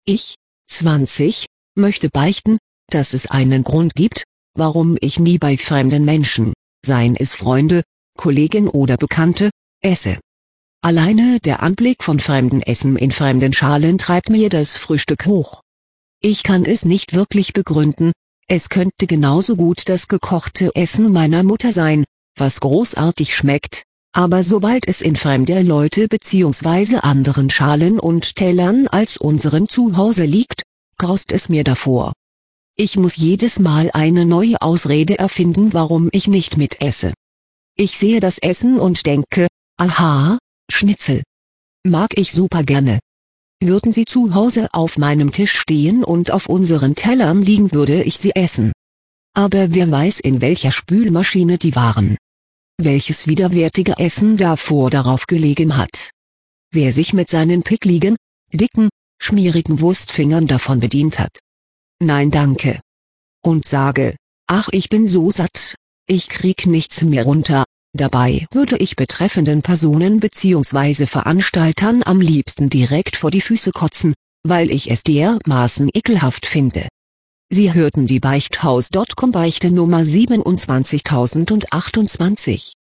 Ich, 20, möchte beichten, dass es einen Grund gibt, warum ich nie bei fremden Menschen, seien es Freunde, Kollegen oder Bekannte, esse. Alleine der Anblick von fremdem Essen in fremden Schalen treibt mir das Frühstück hoch. Ich kann es nicht wirklich begründen, es könnte genauso gut das gekochte Essen meiner Mutter sein, was großartig schmeckt, aber sobald es in fremder Leute bzw. anderen Schalen und Tellern als unserem Zuhause liegt, graust es mir davor. Ich muss jedes Mal eine neue Ausrede erfinden, warum ich nicht mitesse. Ich sehe das Essen und denke, aha, Schnitzel. Mag ich super gerne. Würden sie zu Hause auf meinem Tisch stehen und auf unseren Tellern liegen, würde ich sie essen. Aber wer weiß, in welcher Spülmaschine die waren. Welches widerwärtige Essen davor darauf gelegen hat. Wer sich mit seinen pickligen, dicken, schmierigen Wurstfingern davon bedient hat. Nein danke. Und sage, ach ich bin so satt, ich krieg nichts mehr runter. Dabei würde ich betreffenden Personen bzw. Veranstaltern am liebsten direkt vor die Füße kotzen, weil ich es dermaßen ekelhaft finde. Sie hörten die Beichthaus.com Beichte Nummer 27028.